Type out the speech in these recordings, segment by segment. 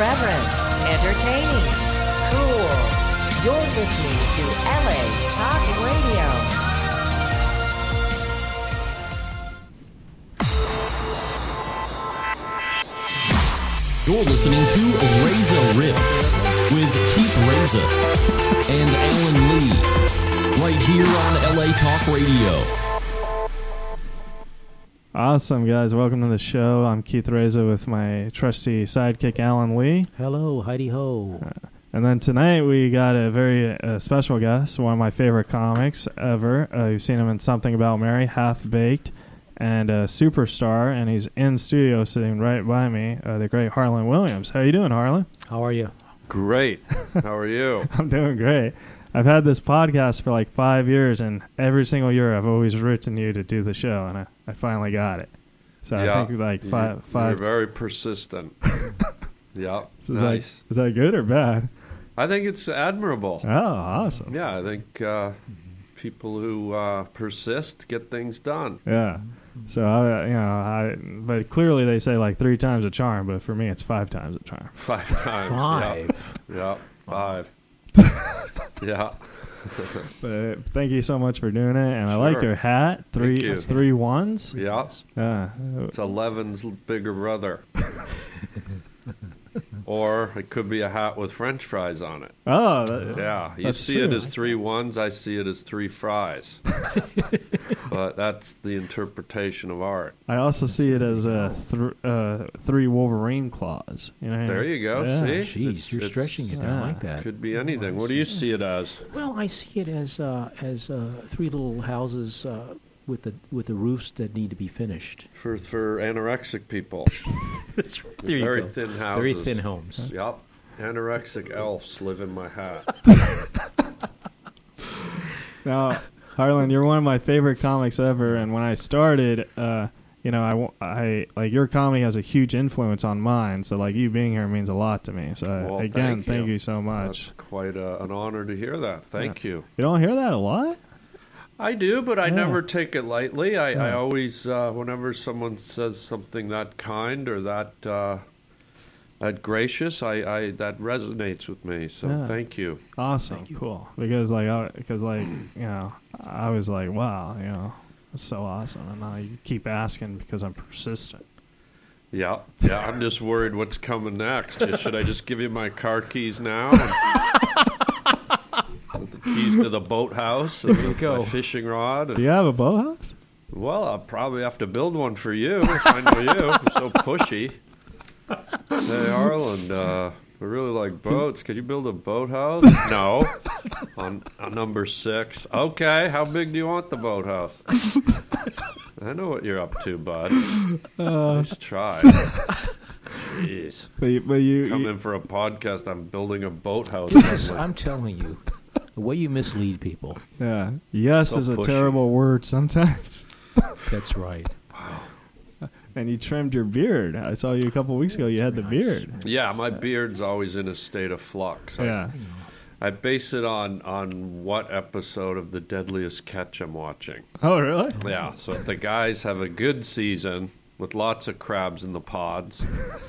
irreverent, entertaining, cool. You're listening to LA Talk Radio. You're listening to Reza Riffs with Keith Reza and Alan Lee, right here on LA Talk Radio. Awesome, guys. Welcome to the show. I'm Keith Reza with my trusty sidekick, Alan Lee. Hello, Heidi-ho. And then tonight we got a very special guest, one of my favorite comics ever. You've seen him in Something About Mary, Half Baked, and Superstar, and he's in studio sitting right by me, the great Harlan Williams. How you doing, Harlan? How are you? Great. How are you? I'm doing great. I've had this podcast for like 5 years, and every single year I've always written you to do the show, and I finally got it. So yeah, I think like five. You're very persistent. Yeah, So nice. Is that good or bad? I think it's admirable. Oh, awesome. Yeah, I think people who persist get things done. Yeah. So, but clearly they say like 3 times a charm, but for me it's 5 times a charm. 5 times. 5. Yeah, 5. Yeah. But thank you so much for doing it, and I like Sure. your hat. Thank you. 3 ones. Yeah. Yeah. It's 11's bigger brother. Or it could be a hat with French fries on it. Oh, Yeah, you that's see true. it as 3 ones, I see it as 3 fries. But that's the interpretation of art. I also see it as 3 Wolverine claws. You know? There you go, Yeah. see? Jeez, you're stretching it. I like that. Could be anything. What do you see it as? Well, I see it as 3 little houses with the roofs that need to be finished. For anorexic people. There you Very go. thin houses. Very thin homes. Yep. Anorexic elves live in my hat. Now, Harlan, you're one of my favorite comics ever, and when I started, I like your comic has a huge influence on mine. So like you being here means a lot to me. So Well, again, thank you. you so much. That's quite an honor to hear that. Thank you. You don't hear that a lot? I do, but I Yeah. never take it lightly. I Yeah. always, whenever someone says something that kind or that gracious, I that resonates with me. So Yeah. thank you. Awesome, cool. Because I was like, wow, that's so awesome. And now you keep asking because I'm persistent. Yeah. I'm just worried what's coming next. Should I just give you my car keys now? With the keys to the boathouse and my fishing rod. Do you have a boathouse? Well, I'll probably have to build one for you if I know you. You're so pushy. Hey, Harlan, we really like boats. Could you build a boathouse? No. On number 6. Okay, how big do you want the boathouse? I know what you're up to, bud. Nice try. Jeez. But you Come in for a podcast, I'm building a boathouse. I'm telling you, the way you mislead people. yeah. Yes So is a pushy. terrible word sometimes. That's right. And you trimmed your beard. I saw you a couple weeks ago. You had the beard. Yeah, my beard's always in a state of flux. Yeah. I base it on what episode of The Deadliest Catch I'm watching. Oh, really? Yeah, so if the guys have a good season with lots of crabs in the pods,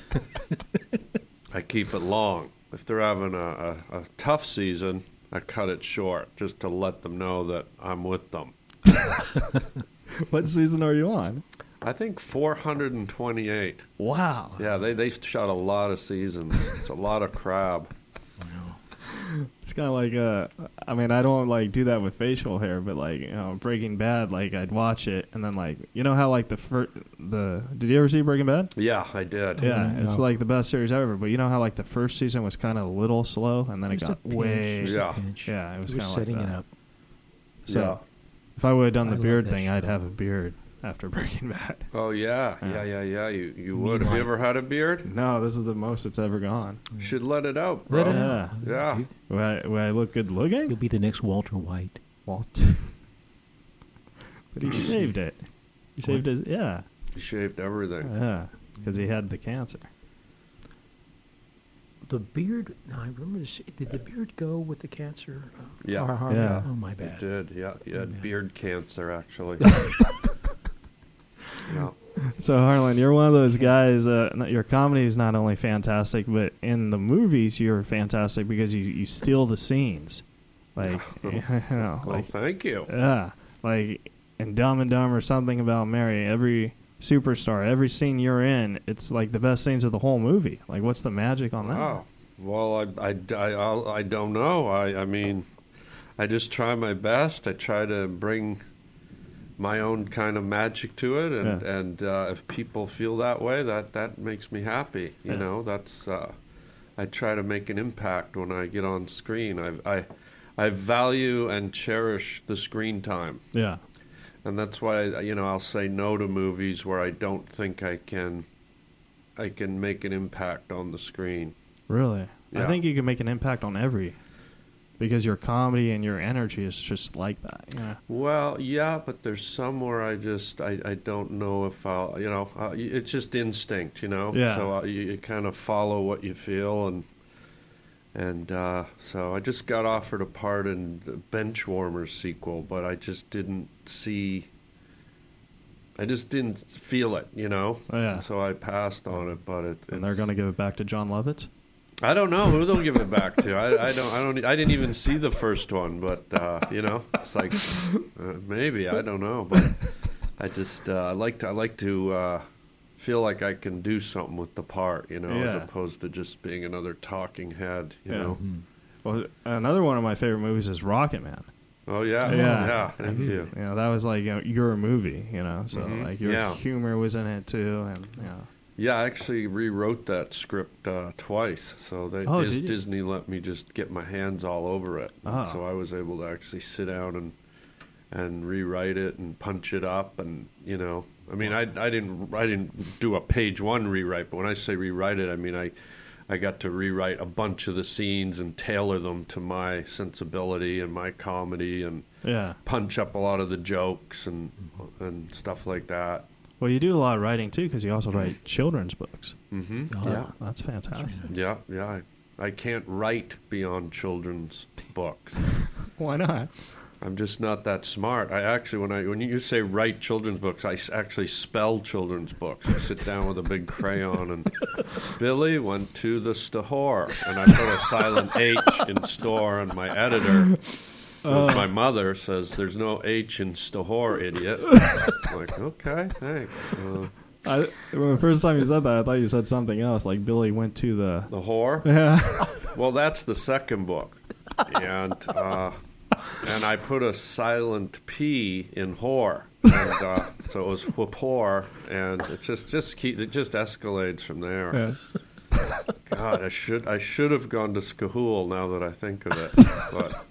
I keep it long. If they're having a tough season, I cut it short just to let them know that I'm with them. What season are you on? I think 428. Wow. Yeah, they shot a lot of seasons. It's a lot of crab. It's kind of like I don't like do that with facial hair, but like Breaking Bad, like I'd watch it and then like how like did you ever see Breaking Bad? Yeah, I did. Yeah, it's No. like the best series ever. But you know how like the first season was kind of a little slow, and then it Just a got pinch, way. just a Yeah. pinch. Yeah, it was We're kind of like setting that. it up. So Yeah. if I would have done I the love beard that thing, I'd show. have a beard after Breaking Bad. Oh, yeah. Yeah. You would. Have you ever had a beard? No, this is the most it's ever gone. You should let it out, bro. Let it Yeah. out. Yeah. Will I look good looking? You'll be the next Walter White. Walt. But he shaved it. He shaved his, yeah. He shaved everything. Yeah, because he had the cancer. The beard, I remember this, did the beard go with the cancer? Yeah. Yeah. Oh, my He bad. did, yeah. He had Yeah. beard cancer, actually. Yeah. So Harlan, you're one of those guys. Your comedy is not only fantastic, but in the movies you're fantastic because you steal the scenes. Like, you know, Well, like thank you. yeah, like in Dumb and Dumber, Something About Mary. Every superstar, every scene you're in, it's like the best scenes of the whole movie. Like, what's the magic on that? Wow. Well, I don't know. I mean, I just try my best. I try to bring my own kind of magic to it, and if people feel that way, that makes me happy. You know, that's I try to make an impact when I get on screen. I value and cherish the screen time. Yeah. And that's why, I'll say no to movies where I don't think I can make an impact on the screen. Really? Yeah. I think you can make an impact on because your comedy and your energy is just like that. Yeah. Well, yeah, but there's some where I don't know if I'll, it's just instinct, Yeah. So you kind of follow what you feel, and so I just got offered a part in the Benchwarmers sequel, but I just didn't feel it, Oh, yeah. So I passed on it, but And they're going to give it back to John Lovitz? I don't know who they'll give it back to. I didn't even see the first one, but it's like maybe, I don't know, but I just I like to feel like I can do something with the part, as Yeah. opposed to just being another talking head, you know. Well, another one of my favorite movies is Rocket Man. Oh yeah, Yeah. thank you. You know, that was like your movie, so Mhm. like your Yeah. humor was in it too, and Yeah, I actually rewrote that script twice, so Oh, did you? Disney let me just get my hands all over it. Oh. So I was able to actually sit down and rewrite it and punch it up, and I mean, I didn't do a page one rewrite, but when I say rewrite it, I mean I got to rewrite a bunch of the scenes and tailor them to my sensibility and my comedy, and yeah. punch up a lot of the jokes and stuff like that. Well, you do a lot of writing too, because you also write children's books. Mm-hmm. Oh, Yeah. That's fantastic. Yeah. I can't write beyond children's books. Why not? I'm just not that smart. I actually, when you say write children's books, I actually spell children's books. I sit down with a big crayon and Billy went to the store, and I put a silent H in store, and my editor, who's my mother, says there's no H in store, idiot. I'm like, okay, thanks. When the first time you said that, I thought you said something else, like Billy went to the... The whore? Yeah. Well, that's the second book, and I put a silent P in whore, and so it was whoop whore, and it just escalates from there. Yeah. God, I should have gone to school now that I think of it, but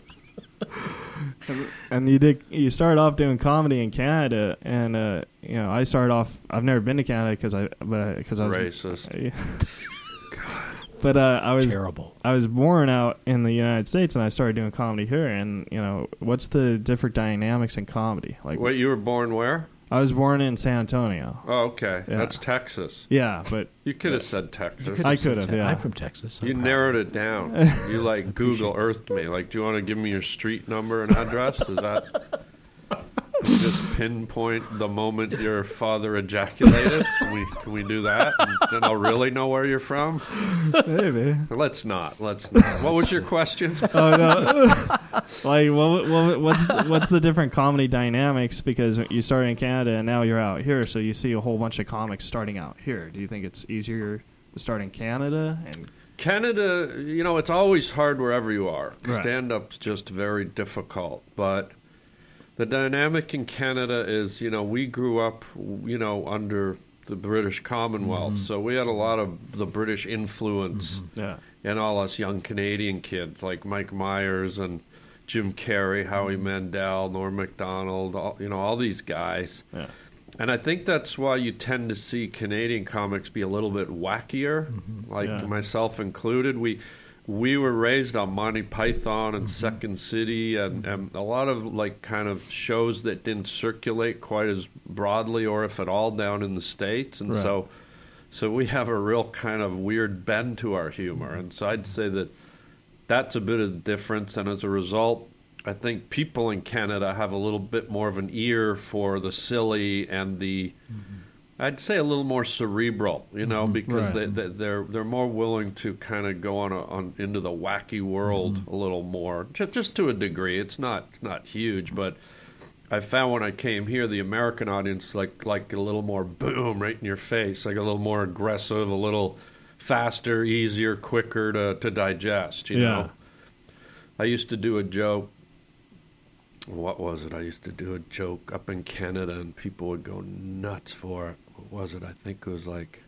And you started off doing comedy in Canada, and I started off. I've never been to Canada because I was racist. But I was terrible. I was born out in the United States, and I started doing comedy here. And what's the different dynamics in comedy? Like, Wait, you were born where? I was born in San Antonio. Oh, okay, Yeah. that's Texas. Yeah, but You could have said Texas. I could have. Yeah, I'm from Texas. You I'm proud. narrowed it down. You like Google Earthed me. Like, do you want to give me your street number and address? Is that just pinpoint the moment your father ejaculated? Can we do that? And then I'll really know where you're from. maybe. Let's not. What was your question? Oh no! Like, what's the different comedy dynamics? Because you started in Canada and now you're out here, so you see a whole bunch of comics starting out here. Do you think it's easier to start in Canada? And Canada, it's always hard wherever you are. Right. Stand-up's just very difficult, but the dynamic in Canada is, we grew up, under the British Commonwealth, so we had a lot of the British influence yeah, in all us young Canadian kids, like Mike Myers and Jim Carrey, Howie Mandel, Norm Macdonald, all these guys. yeah, And I think that's why you tend to see Canadian comics be a little bit wackier, like Yeah. myself included. We were raised on Monty Python and Second City and a lot of like kind of shows that didn't circulate quite as broadly or if at all down in the States. And Right. so we have a real kind of weird bend to our humor. And so I'd say that's a bit of the difference. And as a result, I think people in Canada have a little bit more of an ear for the silly and the I'd say a little more cerebral, you know, because Right. they're more willing to kind of go on into the wacky world a little more, just to a degree. It's not huge, but I found when I came here, the American audience like a little more boom right in your face, like a little more aggressive, a little faster, easier, quicker to digest. You know, I used to do a joke. What was it? I used to do a joke up in Canada, and people would go nuts for it. What was it? I think it was like,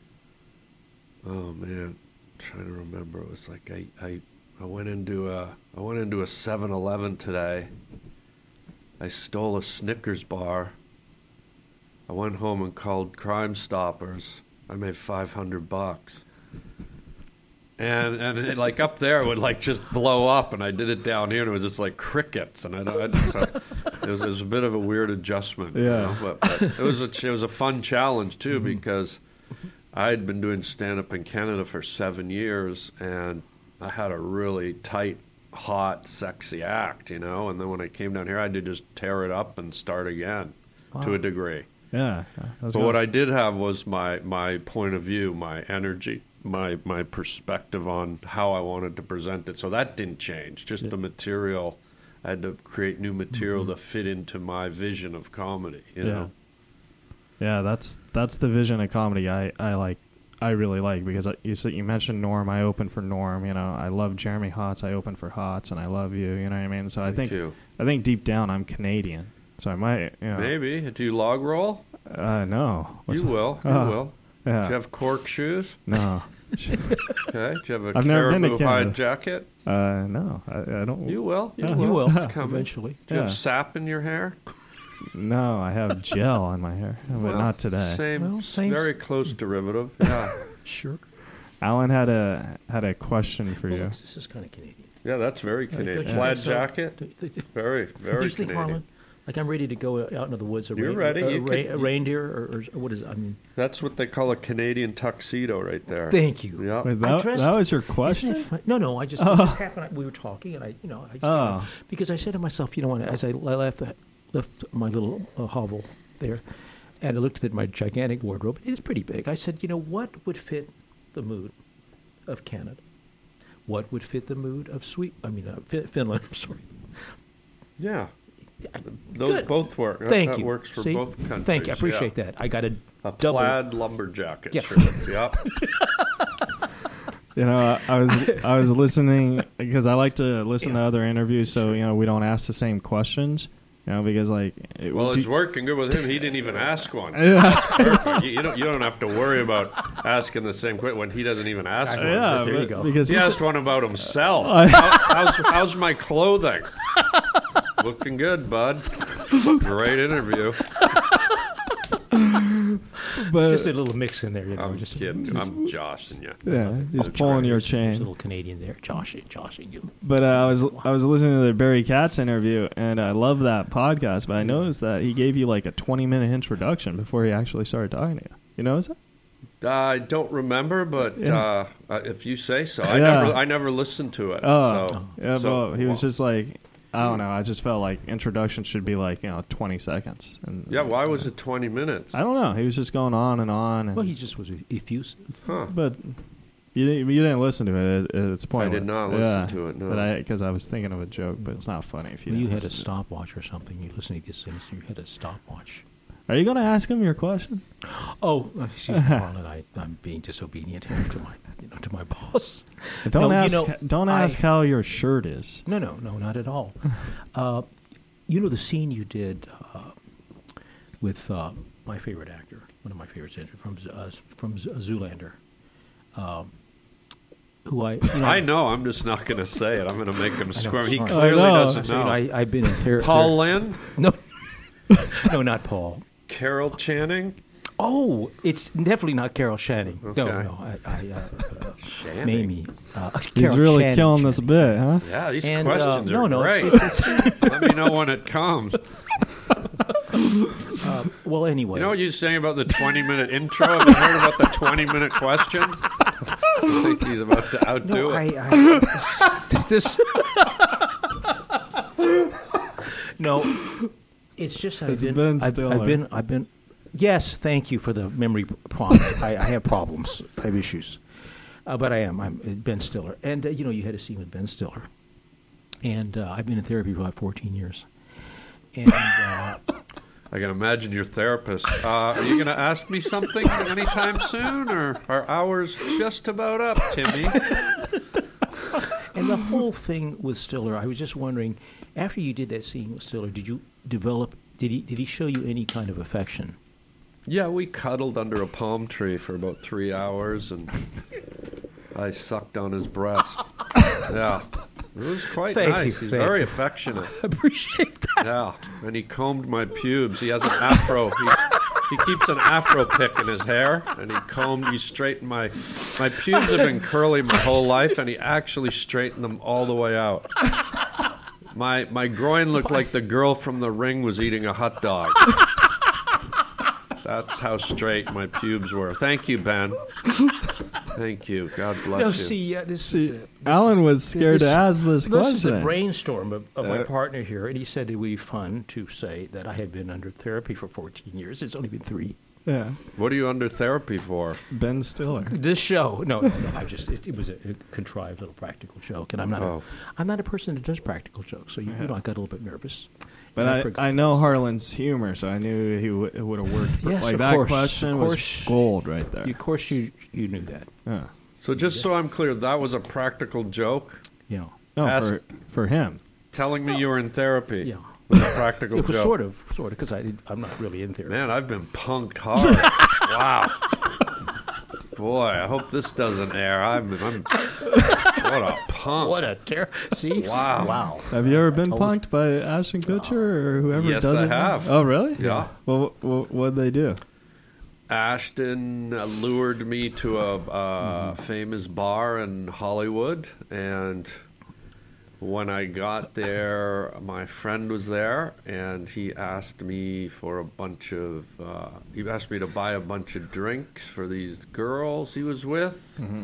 oh man, I'm trying to remember. It was like I went into a 7-Eleven today. I stole a Snickers bar. I went home and called Crime Stoppers. I made $500. And it, like up there, it would like just blow up, and I did it down here, and it was just like crickets, and it was a bit of a weird adjustment. Yeah. You know? But it was a fun challenge too, because I had been doing stand up in Canada for 7 years, and I had a really tight, hot, sexy act, you know. And then when I came down here, I had to just tear it up and start again to a degree. Yeah. But what I did have was my point of view, my energy, my perspective on how I wanted to present it. So that didn't change. Just the material. I had to create new material to fit into my vision of comedy. You know. Yeah, that's the vision of comedy I like. I really like, because you mentioned Norm. I opened for Norm. You know, I love Jeremy Hotz. I opened for Hotz, and I love you. You know what I mean? So I think deep down I'm Canadian. So I might. You know, maybe. Do you log roll? No. You will. You will. Yeah. Do you have cork shoes? No. Okay. Do you have a I've never been to caribou Canada. hide jacket? No. I don't. You will. You will It's coming. eventually. Do you have Yeah. sap in your hair? No, I have gel on my hair, but Well, not today. Same, Same. very close derivative. Yeah. Sure. Alan had a question for you. This is kind of Canadian. Yeah, that's very Don't Canadian. you Plaid think so? jacket. Very, very Do you think, Canadian. Harlan? Like, I'm ready to go out into the woods. You're ready. A reindeer, or what is it? I mean, That's what they call a Canadian tuxedo right there. thank you. Yeah. Wait, I that, dressed- that was your Isn't question? it fun? No, I just, it just happened. We were talking, and I just Oh. because I said to myself, you know, as I left my little hovel there, and I looked at my gigantic wardrobe. It's pretty big. I said, you know, what would fit the mood of Canada? What would fit the mood of Finland? I'm sorry. Yeah. Those Good. both work. Thank that you. works for See? both countries. Thank you. I appreciate yeah. that. I got a A double. plaid lumberjacket. Yeah. Shirt. Yep. You know, I was listening, because I like to listen to other interviews, so you know we don't ask the same questions. You know, because like, Well, it's working good with him. He didn't even ask one. Yeah. That's perfect. You don't have to worry about asking the same question when he doesn't even ask one. yeah, there you but- go. because He he's- asked one about himself. How's my clothing? Looking good, bud. Great interview. but Just a little mix in there, you know. I'm just kidding. I'm joshing you. yeah, he's I'm pulling your There's a chain. little Canadian there, joshing you. But I was listening to the Barry Katz interview, and I love that podcast. But I noticed that he gave you like a 20-minute introduction before he actually started talking to you. You notice that? I don't remember, but Yeah. if you say so, Yeah. I never listened to it. Oh, so, yeah. so- But he was just like, I don't know. I just felt like introduction should be like 20 seconds. And Yeah, why was it 20 minutes? I don't know. He was just going on and on. And, Well, he just was effusive. Huh. but you didn't listen to it. It's I pointless. did not listen to it, no. But because I was thinking of a joke, but it's not funny if you. When you didn't had a listen to it. stopwatch or something, you listen to these things, you had a stopwatch. Are you going to ask him your question? Oh, excuse me, Harlan. I'm being disobedient here to my boss. Don't No, ask. you know, don't ask how your shirt is. No, not at all. You know the scene you did with my favorite actor, one of my favorites from Zoolander, who I know. I'm just not going to say it. I'm going to make him squirm. He sorry. clearly I know. doesn't know. I've been in terror. Paul Lynn? No, no, not Paul. Carol Channing? Oh, it's definitely not Carol Channing. Okay. No, Channing? Mamie. He's Carol really Channing, killing this bit, huh? Yeah, these And, questions are no, great. it's- Let me know when it comes. well, anyway. You know what you're saying about the 20-minute intro? Have you heard about the 20-minute question? I think he's about to outdo no, it. this. No, it's just It's Ben Stiller. I've been. Yes, thank you for the memory prompt. I have problems. I have issues. But I'm Ben Stiller. And, you had a scene with Ben Stiller. And I've been in therapy for about 14 years. And I can imagine your therapist. Are you going to ask me something anytime soon, or are hours just about up, Timmy? and the whole thing with Stiller, I was just wondering, after you did that scene with Stiller, did you develop, did he show you any kind of affection? Yeah, we cuddled under a palm tree for about 3 hours, and I sucked on his breast. Yeah. It was quite nice. He's very affectionate. I appreciate that. Yeah, and he combed my pubes. He has an afro. He keeps an afro pick in his hair, and he straightened my pubes have been curly my whole life, and he actually straightened them all the way out. My groin looked like the girl from The Ring was eating a hot dog. That's how straight my pubes were. Thank you, Ben. Thank you. God bless you. Alan was scared to ask this question. This is a brainstorm of my partner here, and he said it would be fun to say that I had been under therapy for 14 years. It's only been 3. Yeah. What are you under therapy for? Ben Stiller. This show. No. It was a contrived little practical joke, and I'm not a person that does practical jokes, so I got a little bit nervous. But I know Harlan's humor, so I knew he would have worked. Yes, like of that course, question was gold right there. Of course, you knew that. Yeah. So just so I'm clear, that was a practical joke? Yeah. No, for him. Telling me you were in therapy. Yeah. Was a practical it was joke. Sort of, because I'm not really in therapy. Man, I've been punked hard. Wow. Boy, I hope this doesn't air. I'm what a punk. What a See? Wow. Have you ever been punked by Ashton Kutcher or whoever yes, does it? Yes, I have. Oh, really? Yeah. Well, what'd they do? Ashton lured me to a famous bar in Hollywood, and when I got there, my friend was there, and he asked me for he asked me to buy a bunch of drinks for these girls he was with. Mm-hmm.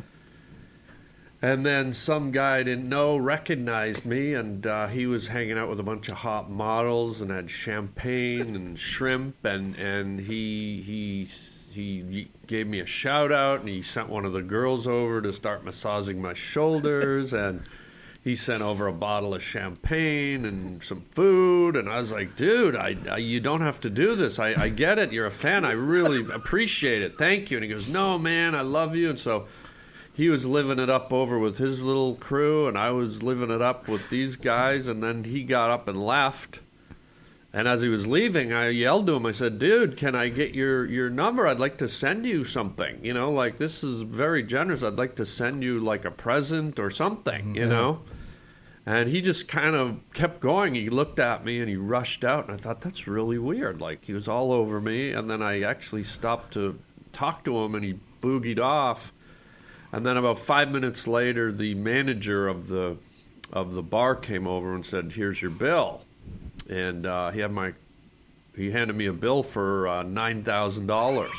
And then some guy I didn't know recognized me, and he was hanging out with a bunch of hot models and had champagne and shrimp, and he gave me a shout out, and he sent one of the girls over to start massaging my shoulders, and he sent over a bottle of champagne and some food, and I was like, dude, you don't have to do this. I get it. You're a fan. I really appreciate it. Thank you. And he goes, no, man, I love you. And so he was living it up over with his little crew, and I was living it up with these guys, and then he got up and left. And as he was leaving, I yelled to him. I said, dude, can I get your number? I'd like to send you something. You know, like, this is very generous. I'd like to send you, like, a present or something, you know? And he just kind of kept going. He looked at me, and he rushed out. And I thought, that's really weird. Like, he was all over me. And then I actually stopped to talk to him, and he boogied off. And then about 5 minutes later, the manager of the bar came over and said, here's your bill. And he handed me a bill for $9,000.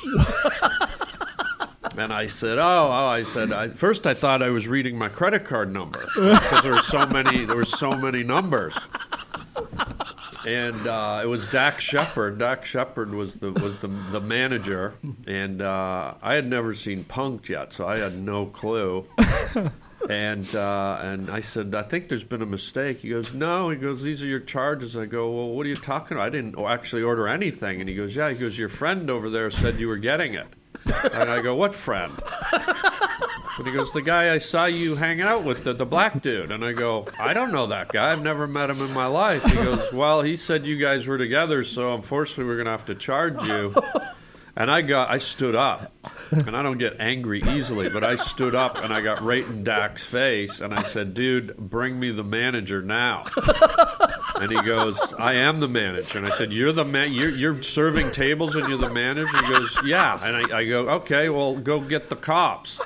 And I said, first I thought I was reading my credit card number because there were so many numbers. And it was Dax Shepard. Dax Shepard was the manager, and I had never seen Punk'd yet, so I had no clue. And I said, I think there's been a mistake. He goes, no. He goes, these are your charges. I go, well, what are you talking about? I didn't actually order anything. And he goes, yeah. He goes, your friend over there said you were getting it. And I go, what friend? And he goes, the guy I saw you hanging out with, the black dude. And I go, I don't know that guy. I've never met him in my life. He goes, well, he said you guys were together, so unfortunately we're going to have to charge you. And I stood up, and I don't get angry easily, but I stood up and I got right in Dak's face, and I said, dude, bring me the manager now. And he goes, I am the manager. And I said, you're the man, you're serving tables and you're the manager? He goes, yeah. And I go, okay, well, go get the cops.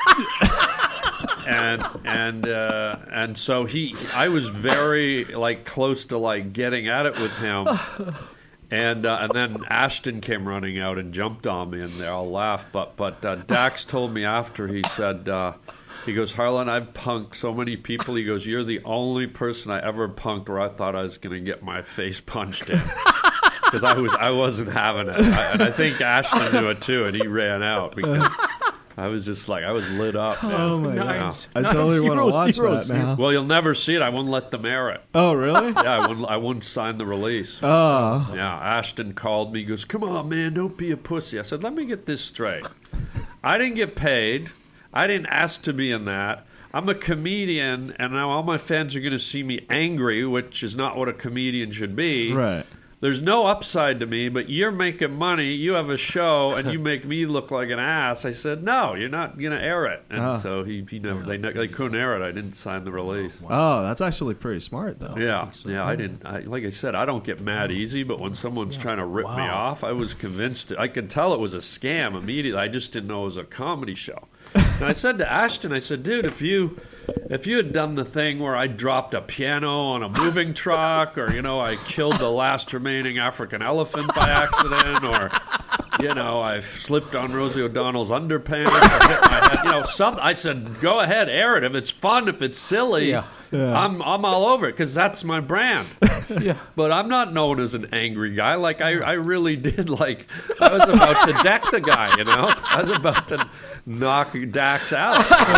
And so I was very, like, close to, like, getting at it with him. And then Ashton came running out and jumped on me, and they all laughed. But Dax told me after, he said, he goes, Harlan, I've punked so many people. He goes, you're the only person I ever punked where I thought I was going to get my face punched in. because I wasn't having it, and I think Ashton knew it too, and he ran out because I was just like I was lit up. Man. Oh my Nice. god! I totally want to watch that now. Well, you'll never see it. I wouldn't let them air it. Oh really? Yeah, I wouldn't sign the release. Oh. Yeah, Ashton called me. He goes, "Come on, man, don't be a pussy." I said, "Let me get this straight. I didn't get paid. I didn't ask to be in that. I'm a comedian, and now all my fans are going to see me angry, which is not what a comedian should be. Right. There's no upside to me, but you're making money. You have a show, and you make me look like an ass." I said, "No, you're not going to air it." And so he never. They couldn't air it. I didn't sign the release. Oh, that's actually pretty smart though. Yeah, I didn't. Like I said, I don't get mad easy, but when someone's trying to rip me off, I was convinced. I could tell it was a scam immediately. I just didn't know it was a comedy show. And I said to Ashton, I said, "Dude, if you had done the thing where I dropped a piano on a moving truck, or I killed the last remaining African elephant by accident, or I slipped on Rosie O'Donnell's underpants, or hit my head, something," I said, "Go ahead, air it. If it's fun, if it's silly." Yeah. I'm all over it because that's my brand. Yeah. But I'm not known as an angry guy. Like I really did. Like I was about to deck the guy. I was about to knock Dax out.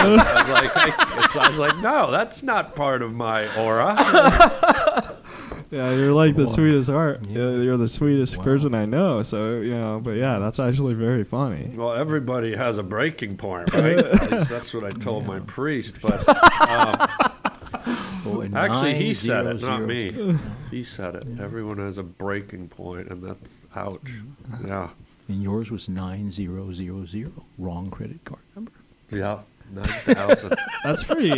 I was like, no, that's not part of my aura. Yeah, you're like the sweetest heart. You're the sweetest person I know. So but yeah, that's actually very funny. Well, everybody has a breaking point, right? At least that's what I told my priest. But actually, he said it, not me. He said it. Everyone has a breaking point, and that's ouch. Yeah. And yours was 9000. Wrong credit card number. Yeah. 9,000. That's pretty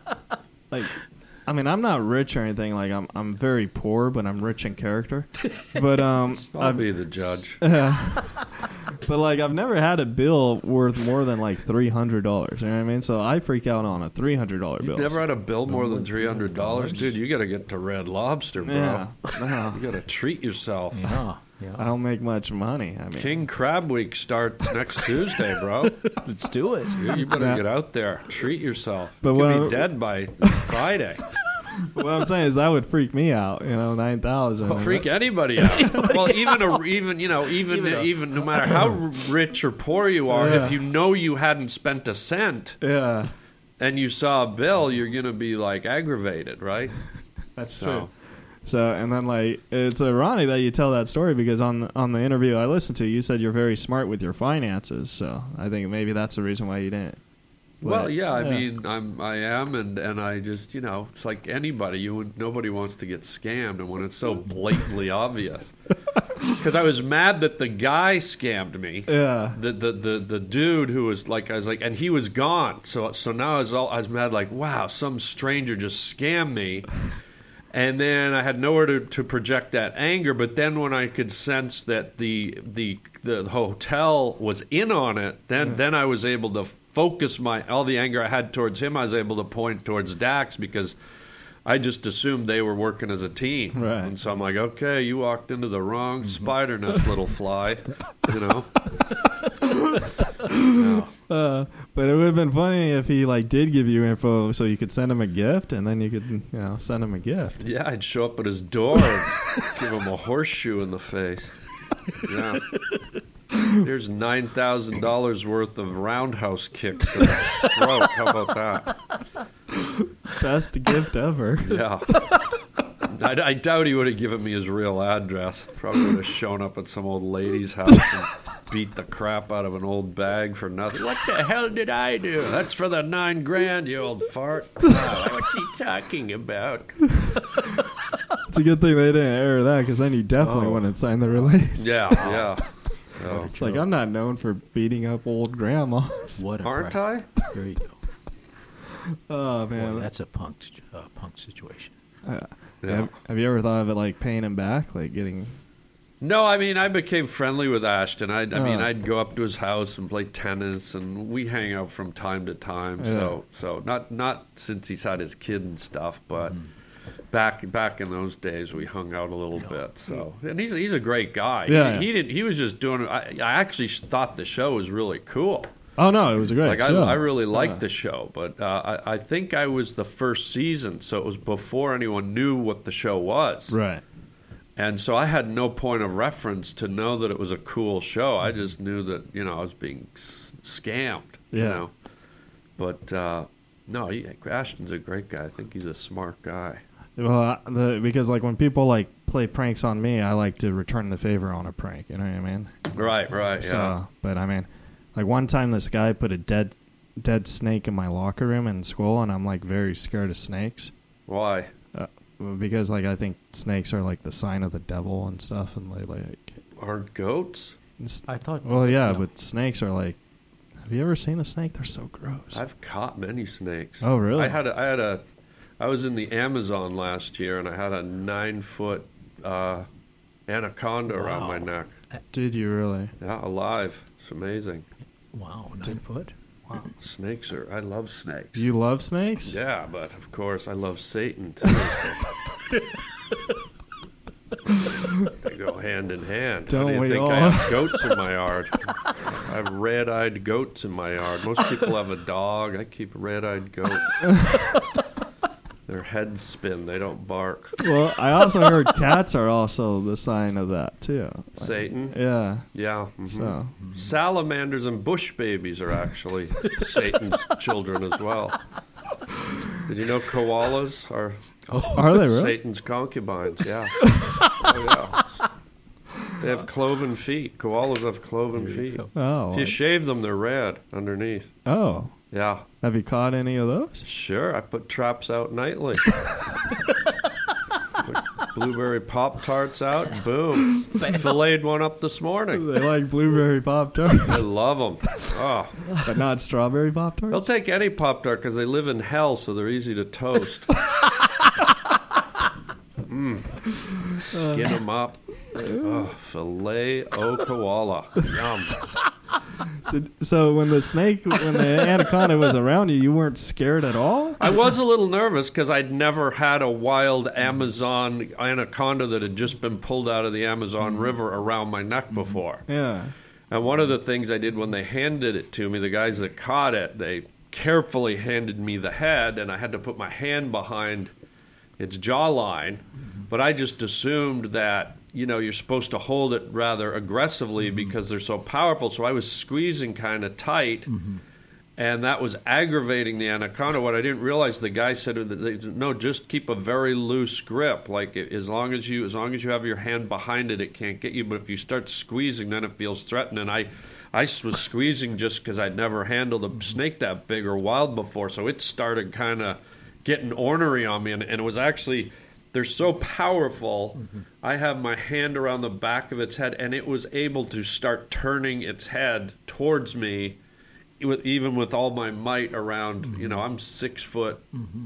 I mean, I'm not rich or anything. Like I'm very poor, but I'm rich in character. But I'll be the judge. But I've never had a bill worth more than $300. You know what I mean? So I freak out on a $300 bill. You've never had a bill more than $300, dude. You got to get to Red Lobster, bro. Yeah. No. You got to treat yourself. Yeah. I don't make much money. I mean, King Crab Week starts next Tuesday, bro. Let's do it. You better get out there. Treat yourself. But You'll when be dead by Friday. what I'm saying is that would freak me out. 9,000. Freak anybody out. Well, even no matter how rich or poor you are, if you know you hadn't spent a cent, and you saw a bill, you're gonna be aggravated, right? That's true. So, and then it's ironic that you tell that story because on the interview I listened to, you said you're very smart with your finances. So I think maybe that's the reason why you didn't. Well, yeah, I mean, I am, and I just, it's like anybody. Nobody wants to get scammed, and when it's so blatantly obvious. Because I was mad that the guy scammed me. Yeah. The dude who was and he was gone. So now I was mad, wow, some stranger just scammed me. And then I had nowhere to project that anger. But then when I could sense that the hotel was in on it, then I was able to focus all the anger I had towards him. I was able to point towards Dax because I just assumed they were working as a team. Right. And so I'm like, okay, you walked into the wrong spider nest, little fly. But it would have been funny if he did give you info so you could send him a gift, and then you could send him a gift. Yeah, I'd show up at his door and give him a horseshoe in the face. Yeah. Here's $9,000 worth of roundhouse kicks to the throat. How about that? Best gift ever. Yeah. I doubt he would have given me his real address. Probably would have shown up at some old lady's house and beat the crap out of an old bag for nothing. What the hell did I do? That's for the $9,000, you old fart. What's he talking about? It's a good thing they didn't air that, because then you definitely wouldn't sign the release. Yeah. So, it's I'm not known for beating up old grandmas. What aren't I? There you go. Oh man, boy, that's a punk situation. Yeah. Have you ever thought of it paying him back, getting? No, I mean, I became friendly with Ashton. I mean, I'd go up to his house and play tennis, and we hang out from time to time. Yeah. So not since he's had his kid and stuff, but back in those days, we hung out a little bit. So, and he's a great guy. Yeah. He was just doing. I actually thought the show was really cool. Oh no, it was a great show. I really liked the show, but I think I was the first season, so it was before anyone knew what the show was. Right. And so I had no point of reference to know that it was a cool show. I just knew that, I was being scammed, Yeah. you know. But, no, Ashton's a great guy. I think he's a smart guy. Well, because like when people like play pranks on me, I like to return the favor on a prank. You know what I mean? Right, yeah. So, but I mean, like one time this guy put a dead snake in my locker room in school, and I'm like very scared of snakes. Why? Because like I think snakes are like the sign of the devil and stuff, and they like Aren't goats? I thought. Well, yeah, no. but snakes are like. Have you ever seen a snake? They're so gross. I've caught many snakes. Oh, really? I was in the Amazon last year, and I had a 9-foot anaconda around my neck. Did you really? Yeah, alive. It's amazing. Wow, 9 foot. Wow. Snakes I love snakes. You love snakes? Yeah, but of course I love Satan too. They go hand in hand. Don't How do you we think all? I have goats in my yard? I have red-eyed goats in my yard. Most people have a dog. I keep red-eyed goats. Their heads spin. They don't bark. Well, I also heard cats are also the sign of that too. Like, Satan? Yeah. Yeah. mhm. So Salamanders and bush babies are actually Satan's children as well. Did you know koalas are are they really? Satan's concubines? Yeah. Oh, yeah. They have cloven feet. Koalas have cloven feet. Oh. If you shave them, they're red underneath. Oh. Yeah. Have you caught any of those? Sure, I put traps out nightly. Put blueberry Pop-Tarts out, boom. Filleted one up this morning. They like blueberry Pop-Tarts, I love them. Oh. but not strawberry They'll Pop-Tarts? take any Pop-Tart because they live in hell, so they're easy to toast. Skin them up. Oh, filet o koala. Yum. So when the anaconda was around you weren't scared at all? I was a little nervous because I'd never had a wild Amazon anaconda that had just been pulled out of the Amazon River around my neck before. Yeah. And one of the things I did when they handed it to me, the guys that caught it, they carefully handed me the head, and I had to put my hand behind its jawline. But I just assumed that, you're supposed to hold it rather aggressively because they're so powerful. So I was squeezing kind of tight, and that was aggravating the anaconda. What I didn't realize, the guy said, no, just keep a very loose grip. Like as long as you have your hand behind it, it can't get you. But if you start squeezing, then it feels threatening. I was squeezing just because I'd never handled a snake that big or wild before. So it started kind of getting ornery on me, and it was actually... They're so powerful. I have my hand around the back of its head, and it was able to start turning its head towards me, even with all my might around. I'm 6 foot,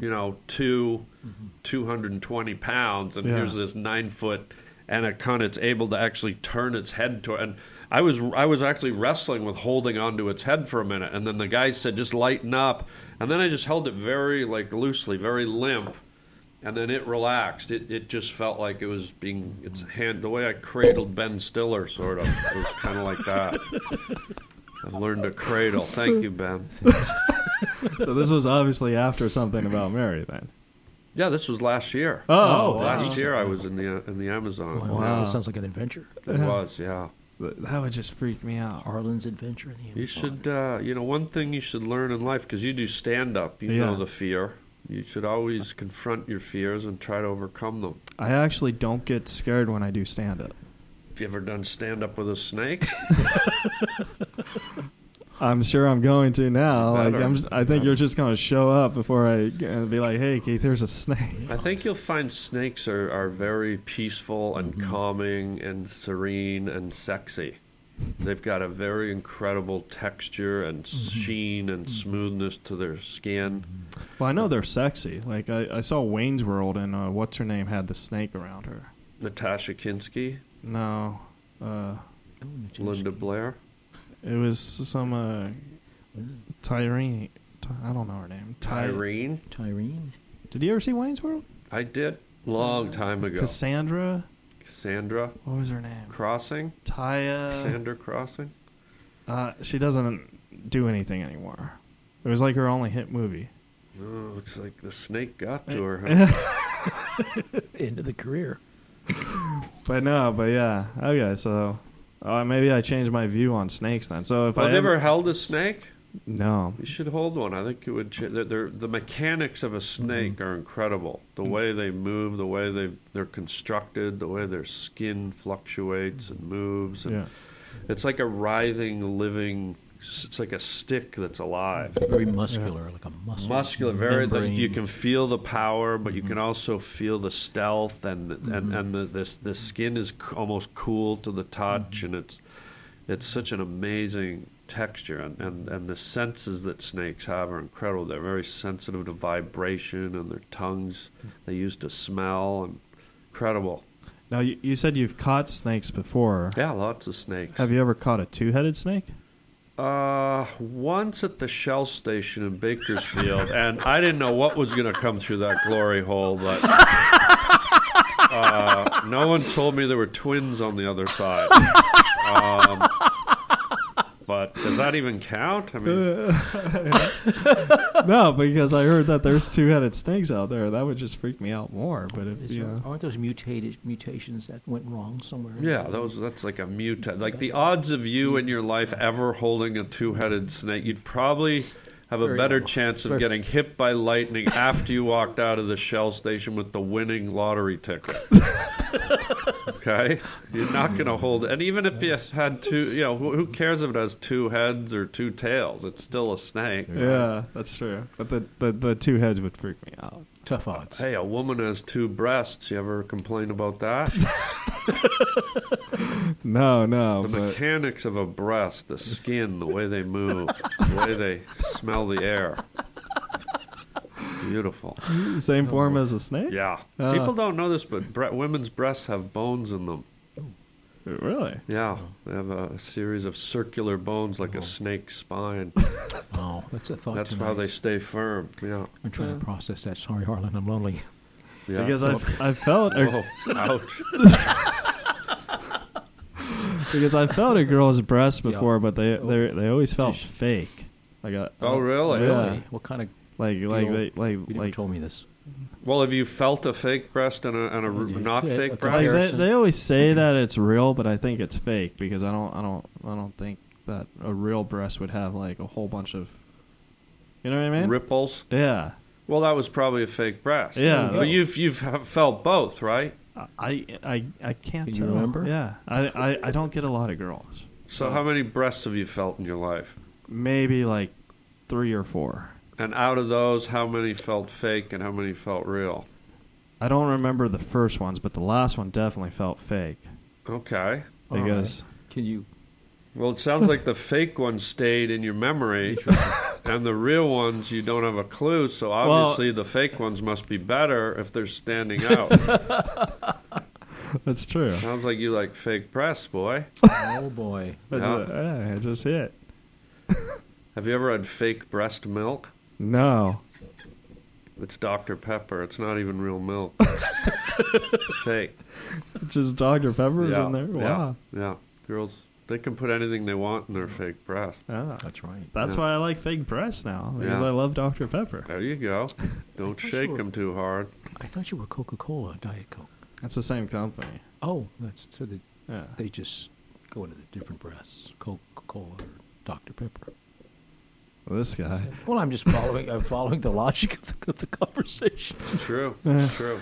220 pounds, and here's this 9 foot anaconda. It's able to actually turn its head toward. And I was actually wrestling with holding onto its head for a minute, and then the guy said, "Just lighten up," and then I just held it very loosely, very limp. And then it relaxed. It just felt like it was being its hand. The way I cradled Ben Stiller, sort of. It was kind of like that. I learned to cradle. Thank you, Ben. So this was obviously after something about Mary then. Yeah, this was last year. Oh, Last year I was in the Amazon. Wow. That sounds like an adventure. It was, yeah. That would just freak me out. Harlan's adventure in the You should, one thing you should learn in life, because you do stand-up, you know the fear. You should always confront your fears and try to overcome them. I actually don't get scared when I do stand-up. Have you ever done stand-up with a snake? I'm sure I'm going to now. Better. I think you're just going to show up before I be like, "Hey, Keith, there's a snake." I think you'll find snakes are very peaceful and calming and serene and sexy. They've got a very incredible texture and sheen and smoothness to their skin. Well, I know they're sexy. Like I saw Wayne's World, and what's her name had the snake around her. Natasha Kinski, No, Linda Blair. it was some Tyrene. I don't know her name. Irene. Tyrene. Did you ever see Wayne's World? I did long time ago. Cassandra. Sandra What was her name? Crossing. Taya. Sandra Crossing. She doesn't do anything anymore. It was like her only hit movie. Oh, looks like the snake got to her. Huh? End of the career. But yeah. Okay, so maybe I changed my view on snakes then. So if Have I you ever held a snake? No. You should hold one. I think it would. The mechanics of a snake are incredible. The way they move, the way they're constructed, the way their skin fluctuates and moves. And Yeah. it's like a writhing, living. It's like a stick that's alive. Very muscular, like a muscle. Muscular, very. membrane. You can feel the power, but you can also feel the stealth, and the skin is almost cool to the touch, and it's such an amazing texture, and the senses that snakes have are incredible. They're very sensitive to vibration, and their tongues they use to smell, and incredible. Now you said you've caught snakes before. Yeah, lots of snakes. Have you ever caught a two-headed snake? Once at the Shell station in Bakersfield, and I didn't know what was going to come through that glory hole, but no one told me there were twins on the other side. But does that even count? I mean, No, because I heard that there's two-headed snakes out there. That would just freak me out more. But if Aren't those mutations that went wrong somewhere? yeah, that's like a like the odds of you in your life ever holding a two-headed snake, you'd probably have a Very better low. chance of Very- getting hit by lightning after you walked out of the Shell station with the winning lottery ticket. Okay? You're not going to hold it. And even if you had two, who cares if it has two heads or two tails? It's still a snake. yeah, that's true. But the two heads would freak me out. Tough odds. Hey, a woman has two breasts. You ever complain about that? No, The but mechanics of a breast, the skin, the way they move, the way they smell the air. Beautiful. same form as a snake? Yeah. People don't know this, but women's breasts have bones in them. Really? Yeah. They have a series of circular bones like a snake's spine. Oh, that's a thought That's tonight. how they stay firm. Yeah. I'm trying to process that. Sorry, Harlan, I'm lonely. Yeah. Because I've felt Oh, ouch. because I felt a girl's breast before, but they Oh. always felt fake. Like Oh, really? Yeah. Really? What kind of... Like You never told me this. Well, have you felt a fake breast and a not Yeah, fake like breast? Like they always say that it's real, but I think it's fake because I don't think that a real breast would have like a whole bunch of, you know what I mean? Ripples? Yeah. Well, that was probably a fake breast. Yeah, But you've felt both, right? I can't Can you tell. remember? Yeah. I don't get a lot of girls. So how many breasts have you felt in your life? Maybe like 3 or 4. And out of those, how many felt fake and how many felt real? I don't remember the first ones, but the last one definitely felt fake Okay. because Can you... Well, it sounds like the fake ones stayed in your memory, and the real ones you don't have a clue. So obviously, the fake ones must be better if they're standing out. that's true. Sounds like you like fake breasts, boy. Oh, boy. That's Yeah. it just hit. Have you ever had fake breast milk? No. It's Dr. Pepper. It's not even real milk. It's fake. Just Dr. Pepper's Yeah, in there? Wow. Yeah. Girls, they can put anything they want in their fake breast. Yeah. That's right. That's Yeah. why I like fake breasts now, because Yeah. I love Dr. Pepper. There you go. Don't shake sure. them too hard. I thought you were Coca-Cola, Diet Coke. That's the same company. Oh, that's... So Yeah. they just go into the different breasts. Coca-Cola or Dr. Pepper. Well, this guy. Well, I'm just following. I'm following the logic of the conversation. It's true. It's true.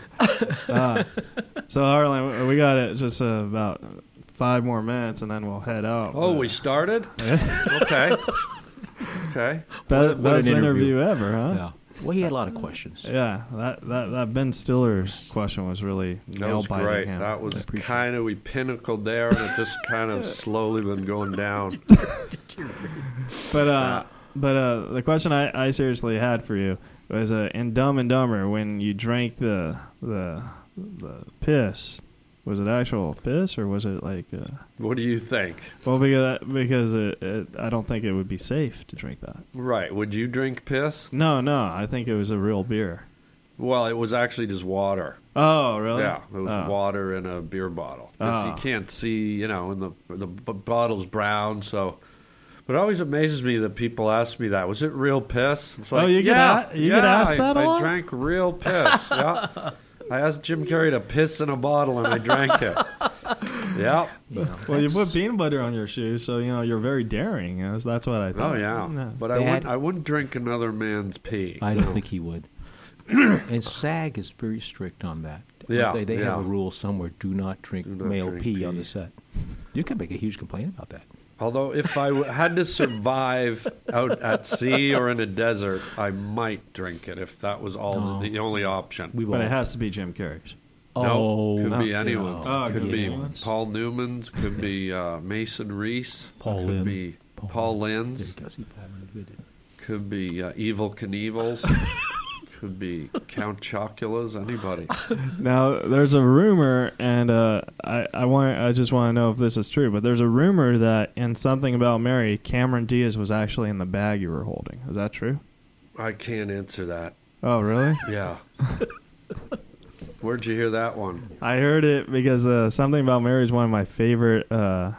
So, Harlan, we got it just about 5 more minutes, and then we'll head out. Oh, we started? Okay. Okay. What an Best interview. interview ever, huh? Yeah. Well, he had a lot of questions. Yeah, that Ben Stiller's question was really That was nail-biting great. him. That was I appreciate kind of, we pinnacled there, and it just kind of slowly been going down. But the question I seriously had for you was in Dumb and Dumber, when you drank the piss, was it actual piss or was it like? What do you think? Well, because I don't think it would be safe to drink that. Right. Would you drink piss? No, I think it was a real beer. Well, it was actually just water. Oh, really? Yeah, it was Oh. water in a beer bottle. 'Cause Oh. you can't see, and the bottle's brown, so... But it always amazes me that people ask me that. Was it real piss? It's like, Oh, you get yeah, you get asked that a I lot? drank real piss, yeah. I asked Jim Carrey to piss in a bottle, and I drank it. Yep. Well, you put peanut butter on your shoes, so you're very daring. That's what I thought. Oh yeah. No. But That- I wouldn't drink another man's pee. I don't think he would. And SAG is very strict on that. Yeah, They have yeah. a rule somewhere: do not drink Do not male drink pee on pee. the set. You can make a huge complaint about that. Although if I had to survive out at sea or in a desert, I might drink it if that was all the only option. We But won't. it has to be Jim Carrey's. No, could no. be anyone's. Oh, could could be be anyone's. Paul Newman's. Could be Mason Reese. Paul could Lynn. be Paul Lynn's. There you go. See, Paul Lynn did it. Could be Evil Knievel's. Could be Count Chocula's. Anybody. Now, there's a rumor, and I just want to know if this is true, but there's a rumor that in Something About Mary, Cameron Diaz was actually in the bag you were holding. Is that true? I can't answer that. Oh, really? Yeah. Where'd you hear that one? I heard it because Something About Mary is one of my favorite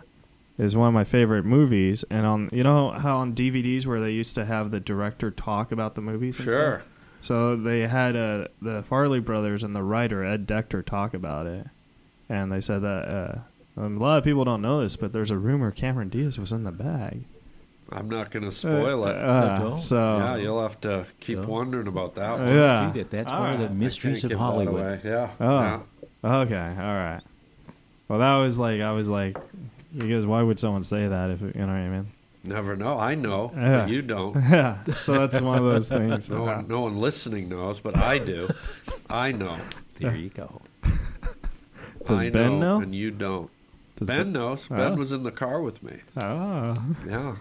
movies, and how on DVDs where they used to have the director talk about the movies and Sure. stuff? So they had the Farley brothers and the writer Ed Dector talk about it, and they said that a lot of people don't know this, but there's a rumor Cameron Diaz was in the bag. I'm not going to spoil it. So Yeah, you'll have to keep So? wondering about that one. yeah. Gee, that's All one of the right. mysteries I can't of give that Hollywood. away. Yeah. Oh. Yeah. Okay, all right. Well, that was like I was like, because why would someone say that if you know what I mean? Never know. I know, Yeah. but you don't. Yeah. So that's one of those things. No one listening knows, but I do. I know. There you go. Does I Ben know? And you don't. Does Ben knows. Oh. Ben was in the car with me. Oh. Yeah.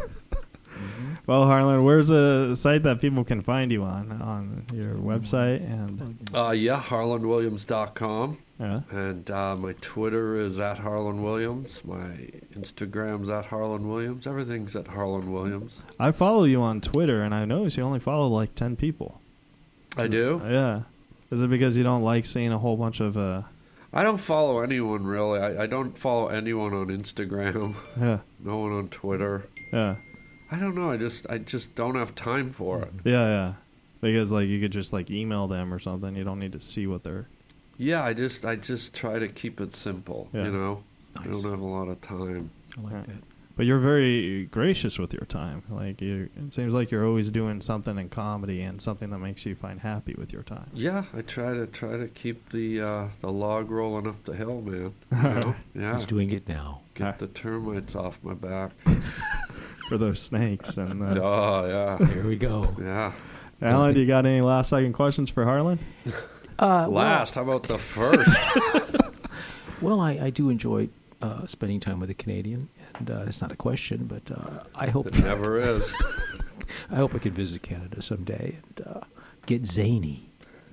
Well, Harlan, where's a site that people can find you on your website and HarlanWilliams.com. yeah. And my Twitter is at Harlan Williams. My Instagram's at Harlan Williams. Everything's at Harlan Williams. I follow you on Twitter, and I notice you only follow like 10 people. I do. Yeah. Is it because you don't like seeing a whole bunch of I don't follow anyone really. I don't follow anyone on Instagram. yeah, No one on Twitter. yeah, I don't know. I just don't have time for it. yeah? Because like you could just like email them or something. You don't need to see what they're. Yeah, I just try to keep it simple. Yeah. You know, I Nice. don't have a lot of time. I like Yeah. that. But you're very gracious with your time. Like it seems like you're always doing something in comedy and something that makes you find happy with your time. Yeah, I try to keep the log rolling up the hill, man. You know? Yeah, He's doing it now. get the termites off my back. For those snakes and. Oh yeah, There we go. yeah. Alan, do you got any last second questions for Harlan? Last, how about the first? Well, I do enjoy spending time with a Canadian, and that's not a question, but I hope It never is. I hope I can visit Canada someday and get zany.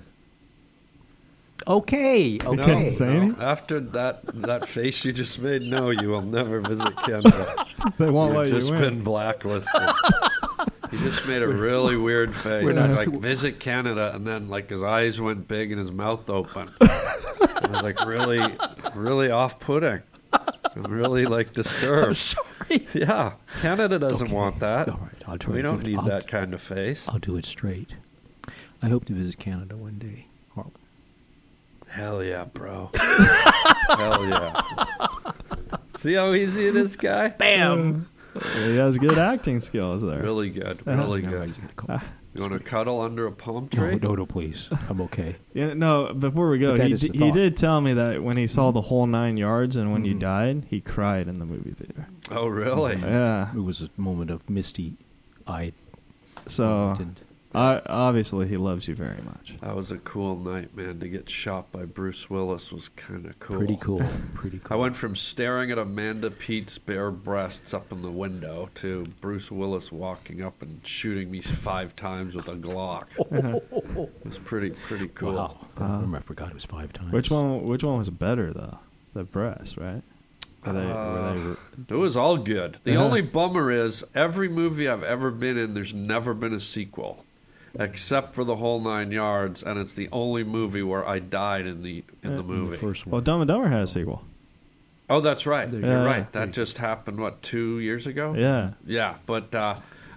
Okay. Okay. Zany? After that face you just made, no, you will never visit Canada. They won't let You've you just in. been blacklisted. He just made a really weird face. We're not- Like, visit Canada, and then, like, his eyes went big and his mouth open. It was, like, really, really off-putting. I'm really, like, disturbed. Sorry. Yeah, Canada doesn't Okay. want that. All right, I'll try. We to don't do it. need I'll- that kind of face. I'll do it straight. I hope to visit Canada one day. Harlan. Hell yeah, bro. Hell yeah. See how easy it is, guy? Bam. He has good acting skills there. Really good. Really No, good. you gotta go. You want to cuddle under a palm tree? No, please. I'm okay. Yeah, no, before we go, But that he, is the he thought. did tell me that when he saw the whole 9 yards and when you Mhm. died, he cried in the movie theater. Oh, really? Yeah. It was a moment of misty-eyed. So, obviously, he loves you very much. That was a cool night, man. To get shot by Bruce Willis was kind of cool. Pretty cool. Pretty I cool. went from staring at Amanda Pete's bare breasts up in the window to Bruce Willis walking up and shooting me 5 times with a Glock. It was pretty cool. Wow. I remember I forgot it was 5 times. Which one was better, though? The breast, right? It was all good. The Uh-huh. only bummer is every movie I've ever been in, there's never been a sequel, except for the whole 9 yards, and it's the only movie where I died in the movie. The first Well, one. Dumb and Dumber had a sequel. Oh, that's right. There You're you go. right. That just happened, 2 years ago? Yeah. Yeah, but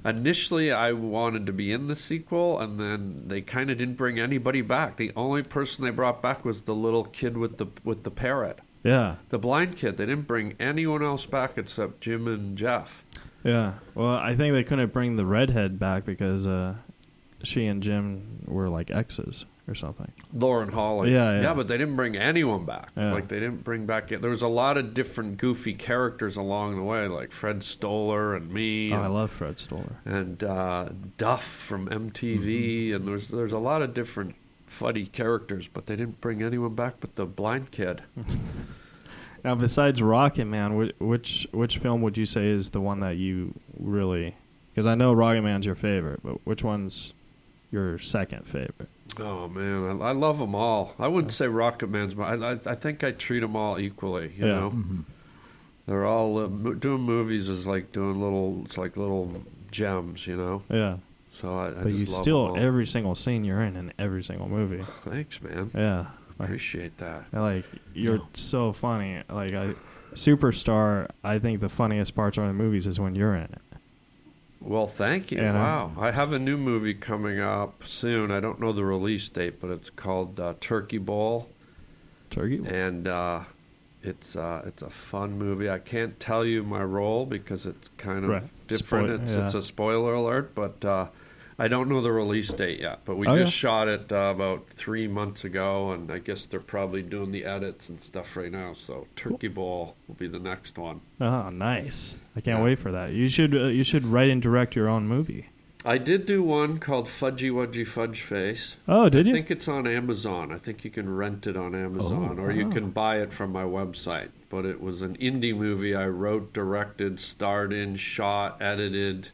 Initially, I wanted to be in the sequel, and then they kind of didn't bring anybody back. The only person they brought back was the little kid with the parrot, Yeah. the blind kid. They didn't bring anyone else back except Jim and Jeff. Yeah. Well, I think they couldn't bring the redhead back because she and Jim were like exes or something. Lauren Holly. Yeah. Yeah, but they didn't bring anyone back. Yeah. Like, they didn't bring back... There was a lot of different goofy characters along the way, like Fred Stoller and me. Oh, and, I love Fred Stoller. and Duff from MTV. And there's a lot of different funny characters, but they didn't bring anyone back but the blind kid. Now, besides Rocket Man, which film would you say is the one that you really... Because I know Rocket Man's your favorite, but which one's your second favorite? Oh, man, I love them all. I wouldn't say Rocket Man's I think I treat them all equally, you know? Mm-hmm. They're all... doing movies is like doing little gems, you know? Yeah. So I But just you love still, them all. every single scene you're in every single movie. Thanks, man. Yeah. Appreciate that. Like, you're so funny. Like, Superstar, I think the funniest parts of the movies is when you're in it. Well, thank you. And, wow. I have a new movie coming up soon. I don't know the release date, but it's called Turkey Bowl. Turkey? And it's a fun movie. I can't tell you my role because it's kind of Right. different. Yeah. It's a spoiler alert, but I don't know the release date yet. But we Oh, just yeah. shot it about 3 months ago, and I guess they're probably doing the edits and stuff right now. So Turkey Bowl will be the next one. Oh, nice. I can't Yeah. wait for that. You should write and direct your own movie. I did do one called Fudgy Wudgy Fudge Face. Oh, did I you? think it's on Amazon. I think you can rent it on Amazon, or you can buy it from my website. But it was an indie movie I wrote, directed, starred in, shot, edited,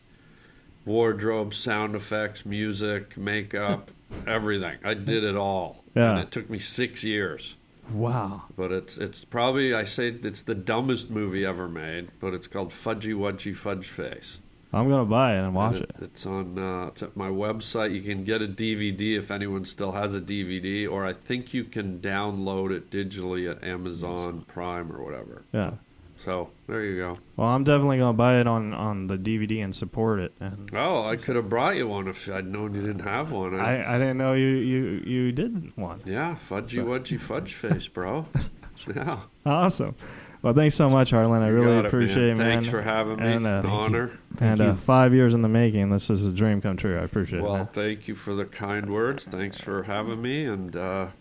wardrobe, sound effects, music, makeup, everything. I did it all. Yeah. And it took me 6 years. Wow. But it's probably, I say it's the dumbest movie ever made, but it's called Fudgy Wudgy Fudge Face. I'm going to buy it and watch And it. It's on. It's at my website. You can get a DVD if anyone still has a DVD, or I think you can download it digitally at Amazon Prime or whatever. Yeah. So there you go. Well, I'm definitely going to buy it on the DVD and support it. And Oh, I could have brought you one if I'd known you didn't have one. I didn't know you did one. Yeah, Fudgy Wudgy Fudge Face, bro. Yeah. Awesome. Well, thanks so much, Harlan. I You really got it, appreciate it, man. Thanks for having me. And, An honor. And 5 years in the making. This is a dream come true. I appreciate it, Well, man. thank you for the kind words. Thanks for having me, and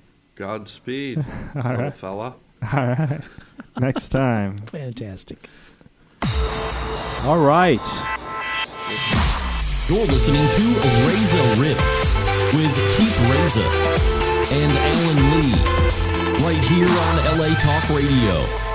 Godspeed, All little right. fella. All right. Next time. Fantastic. All right. You're listening to Reza Riffs with Keith Reza and Alan Lee, right here on LA Talk Radio.